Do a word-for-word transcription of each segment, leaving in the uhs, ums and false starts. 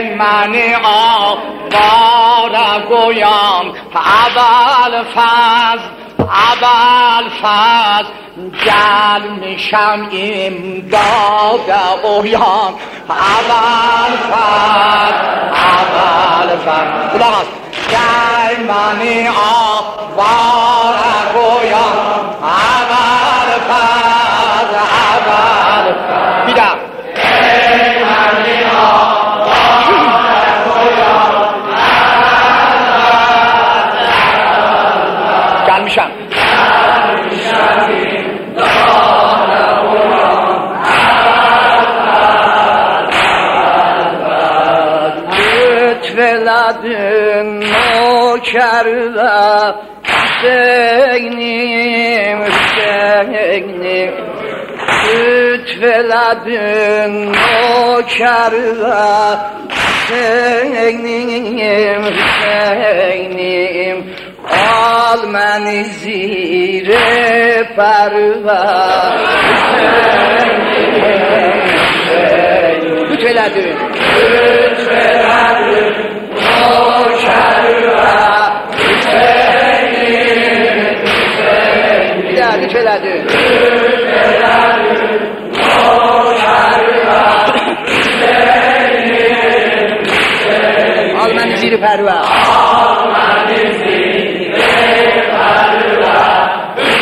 ای من آواره گویم اول فضل اول فضل جل میشم امداد اویان اول فضل اول فضل خدا هست ای من آواره گویم اول فضل اول فضل بیدم ای من آواره گویم جل میشم ولدن نوکر و حسینیم حسینیم ولدن نوکر و حسینیم حسینیم آل من زیر پرور حسینیم ولدن آل من زیر پرور آل من زیر پرور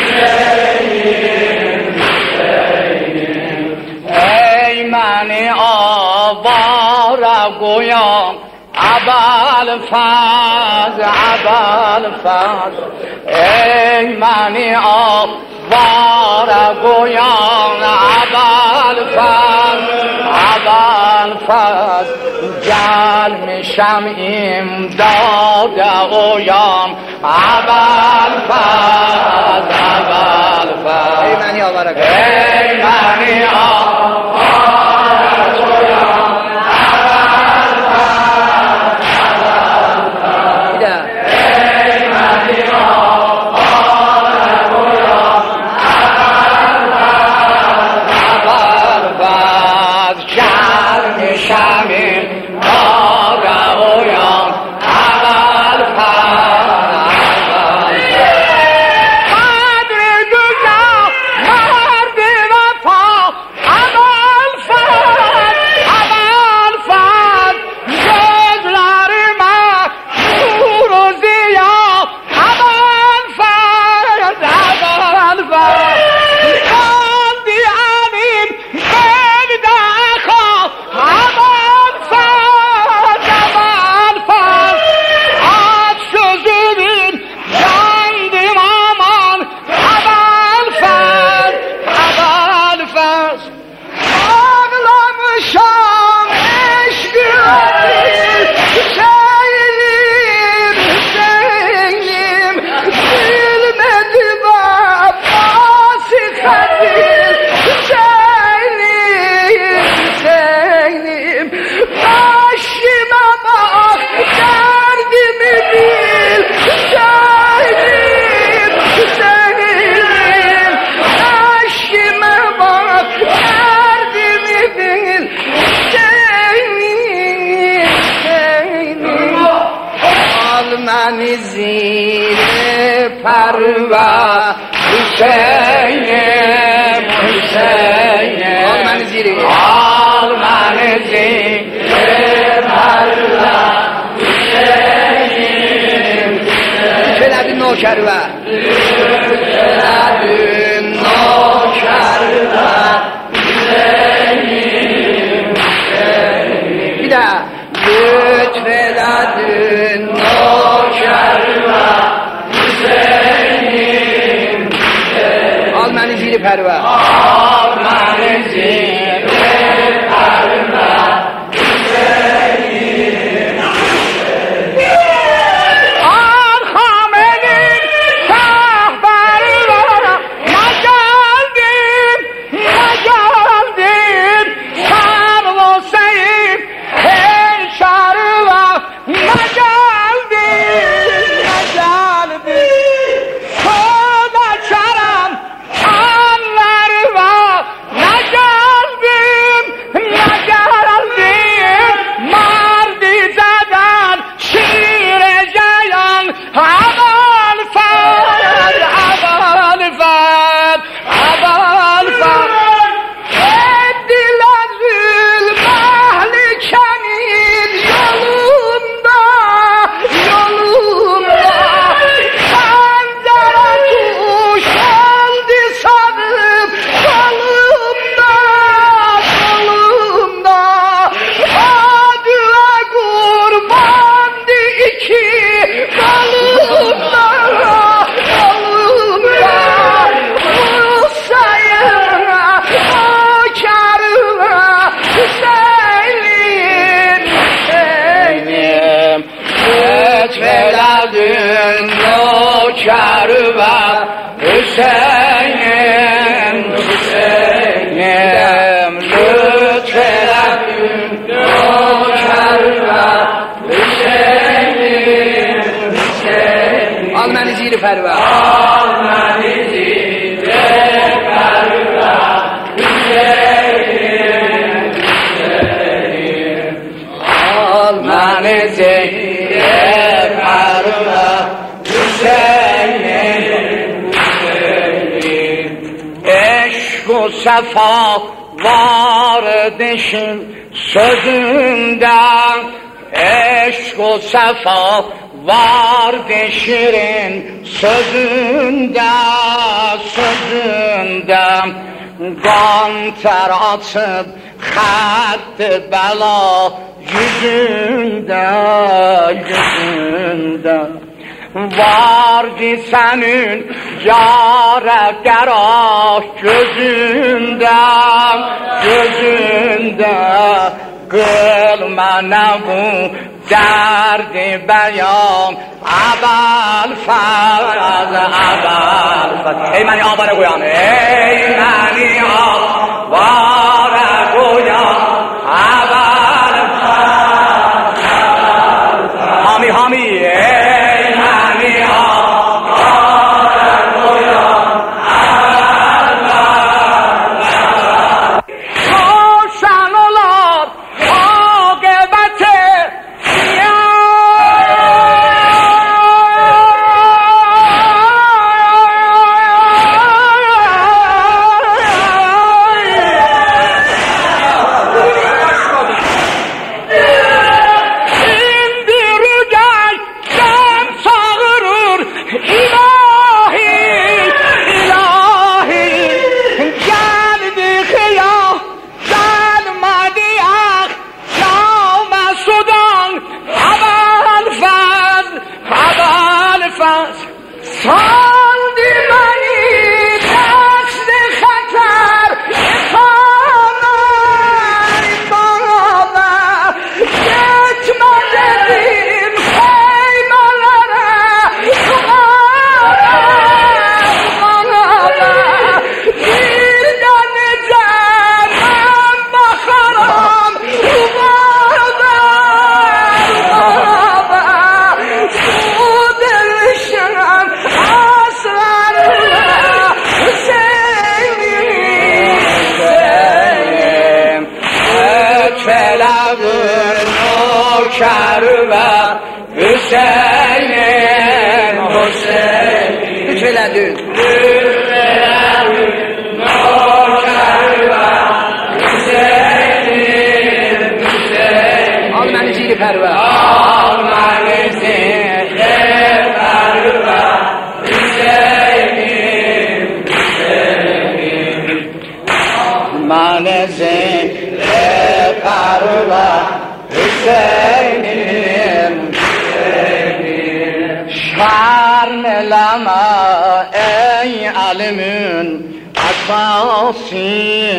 ای من آواره گویم اول فضل اول فضل ای من آواره گویم اول فضل اول فضل جل میشم امداد اویان اول فضل اول فضل ای من آواره گویم ای من آواره گویم زیر پرور حسینیم حسینیم آل من زیر آل من زیر پرور حسینیم چلد نوکر و چلد نوکر و حسینیم حسینیم بیده لطفلد نوکر و حسینیم آل من زیر پرور آل من زیر پرور حسینیم آل خامنی شاه پرور مجالدین مجالدین شهر حسین هی شهر و مجالدین مجالدین خدا چرم آنور و مجالدین زیر پرور آل من زیر پرور آل من زیر پرور عشق و صفا واردشین sözünden eşk o sefa vardı şirin sözünde sözünde ganter atıp hattı bela yüzünde yüzünde vardı senin yâre gerah gözünde gözünde kılma ne bu derdi beyan abal faz abal faz ey mani avara koyan ey mani avara koyan abal faz hami hami ey mani avara koyan abal faz koşan olar akıbeti Şerve Hüseyin Hüseyin Üç veledün Üç veledün No şerve Hüseyin Hüseyin Al məni zili pərvə Al məni zili pərvə Hüseyin Hüseyin Al məni zili pərvə Hüseyin'im, Hüseyin'im Şarn eleme ey alimin Esası,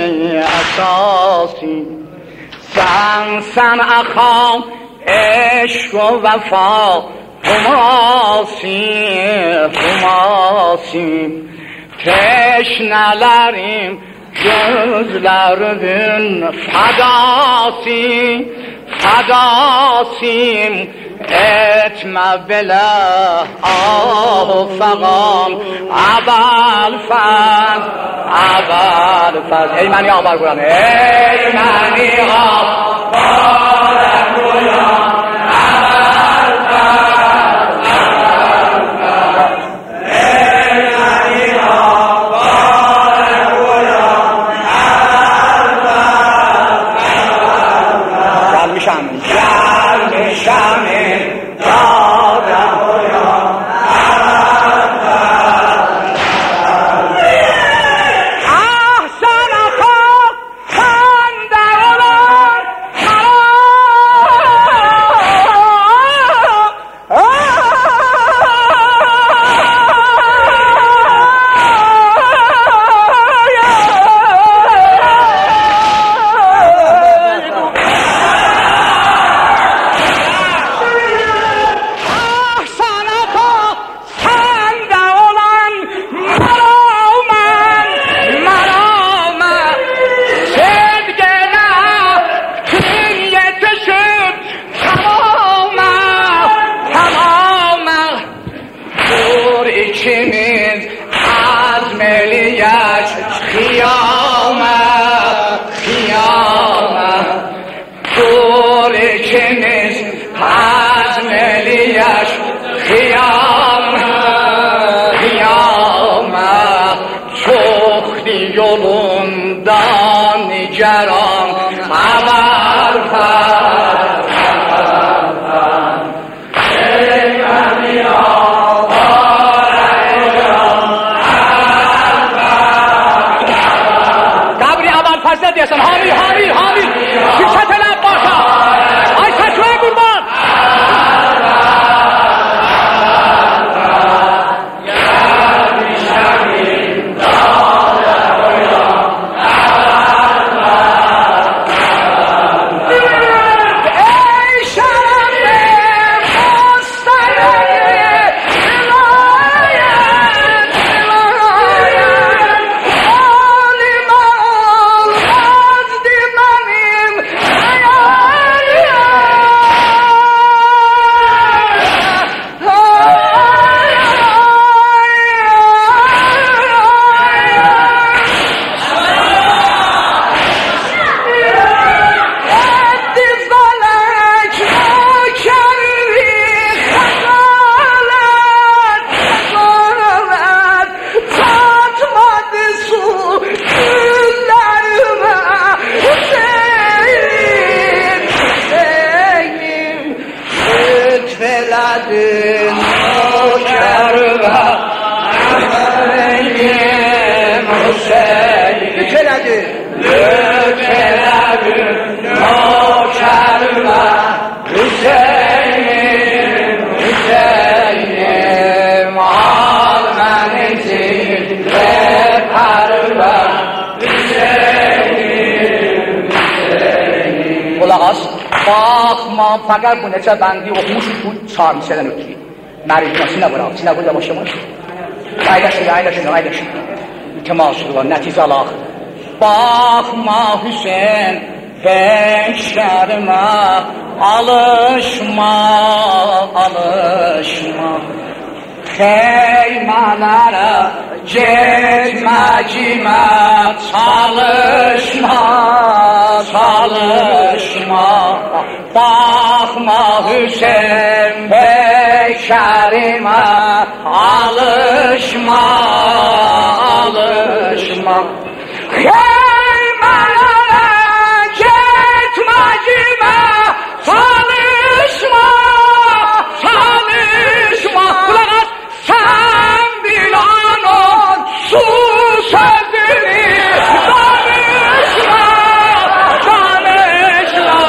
esası Sen, sen akam eşk o vefa Humasi, humasi Teşnelerim gözlerimin fedası Fadasim etme bile ah fagam abal faz abal faz ey mani abal kuran ey mani abal kuran abal faz abal faz ey mani abal kuran abal faz gelmişim gelmişim dağda uyan ah sana kal sende olan ikiniz hazmeliyaş kıyam kıyama çok yolundan niceran haber فضل دیسن حامی حامی حامی شرکت لب باشا ای تشوه قربان فقط بونه چه بندی و خوش بود چهار میشدن اوکی مریض ناسی نبورا چی نبود باشه ما aydaşın aydaşın aydaşın temasıyla netice alaq bakma Hüseyin beşlerime alışma alışma Xeymanlara getməcimə çalışma çalışma Baxma Hüseyin beşərimə alışma alışma Xeymanlara getməcimə çalışma çalışma Kulağız sen bilanın su sözünü danışma danışma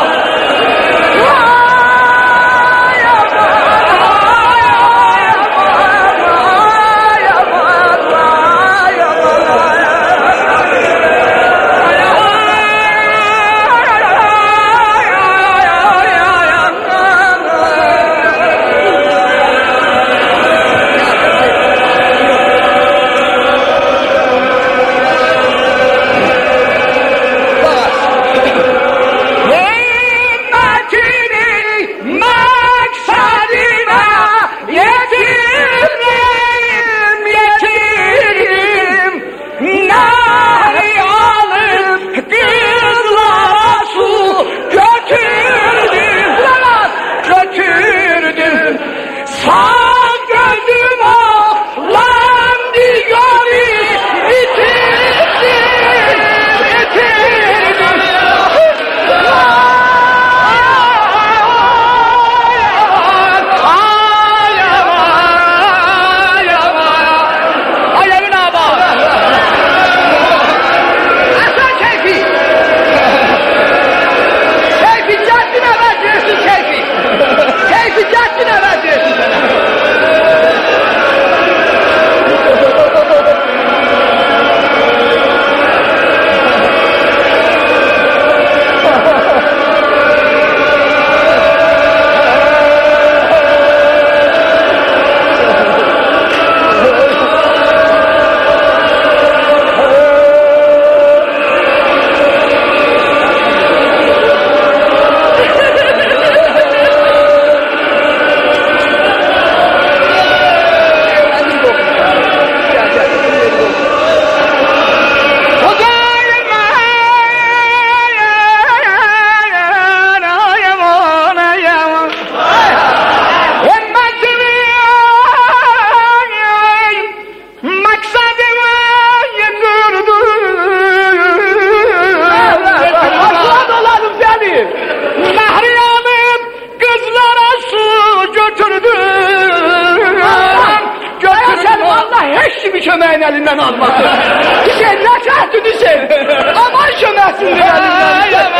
elinden almasın. Hüseyin ne çahtın Hüseyin? Aman şömersin elinden.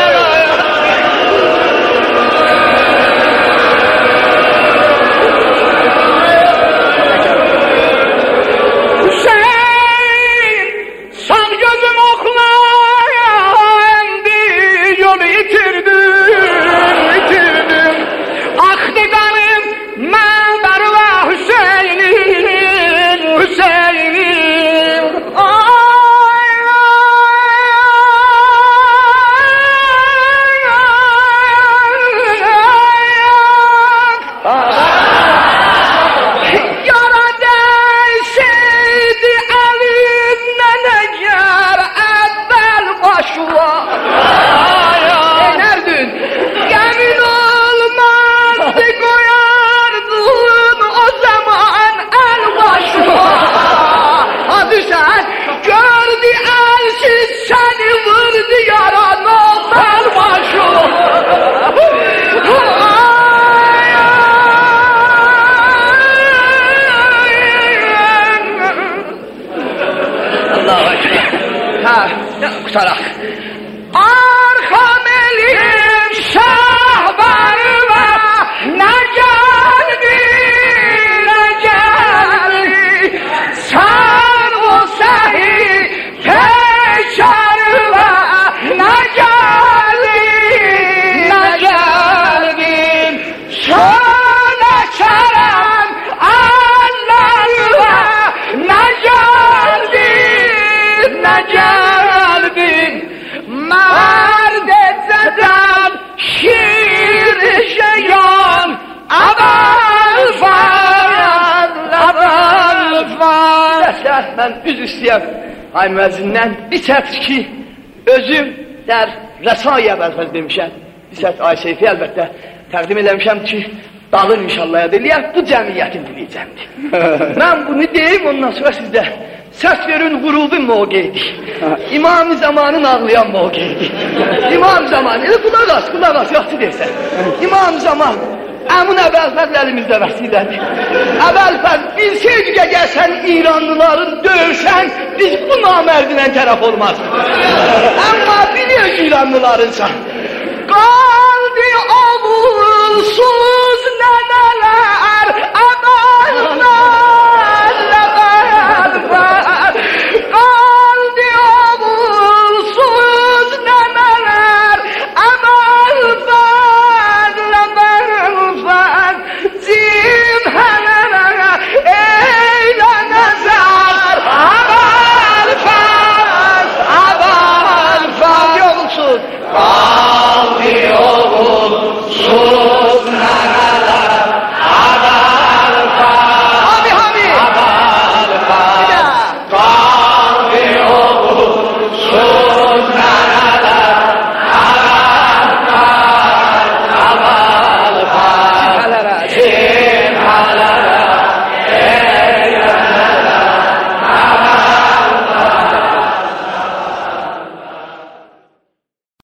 Kutarak. Arkam elim şahbarıma ne geldi ne geldi sen o sahi peşarıma ne geldi ne geldi şöyle çarem Allah'ıma ne geldi ne geldi مرد زدم شیر شیان اول فرد اول فرد Ben üz istəyəm ay müəzzindən bir sərt ki özüm der rəsai əvvəlfəz demişəm bir sərt ay seyfi əlbəttə təqdim eləmişəm ki dalır inşallah ediliyək bu cəmiyyətin diliyəcəmdir mən bunu deyim ondan sonra sizdə səs verin qurubun mövqeydi İmam-ı Zamanın ağlayan mövqeydi İmam-ı Zaman elə qulaq as qulaq as yaxşı deyirsən İmam-ı Zaman əmun əvvəlfəz əlimizdə vəsidədir əvvəlfəz bilseydik əgər sən İranlıların döyüşən biz bu namərdinə tərəf olmaz amma bilirik İranlılarınsan qal